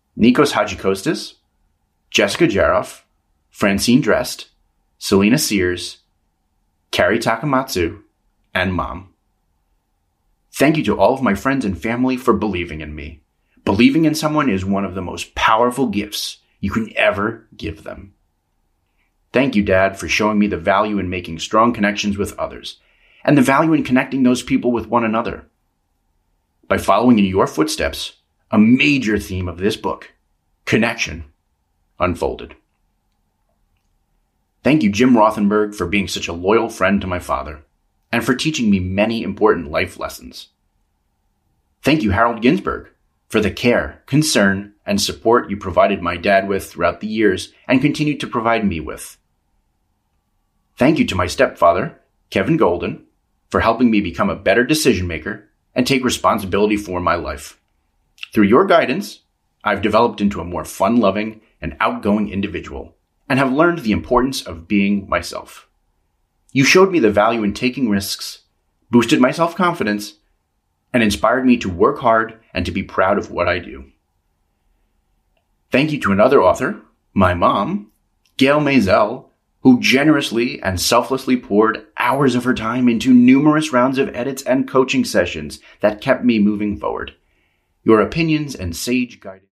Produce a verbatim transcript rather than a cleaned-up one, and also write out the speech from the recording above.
Nikos Hagikostas, Jessica Jaroff, Francine Drest, Selena Sears, Carrie Takamatsu, and Mom. Thank you to all of my friends and family for believing in me. Believing in someone is one of the most powerful gifts you can ever give them. Thank you, Dad, for showing me the value in making strong connections with others, and the value in connecting those people with one another. By following in your footsteps, a major theme of this book, connection, unfolded. Thank you, Jim Rothenberg, for being such a loyal friend to my father, and for teaching me many important life lessons. Thank you, Harold Ginsburg, for the care, concern, and support you provided my dad with throughout the years and continue to provide me with. Thank you to my stepfather, Kevin Golden, for helping me become a better decision maker and take responsibility for my life. Through your guidance, I've developed into a more fun-loving and outgoing individual and have learned the importance of being myself. You showed me the value in taking risks, boosted my self-confidence, and inspired me to work hard and to be proud of what I do. Thank you to another author, my mom, Gail Maisel, who generously and selflessly poured hours of her time into numerous rounds of edits and coaching sessions that kept me moving forward. Your opinions and sage guidance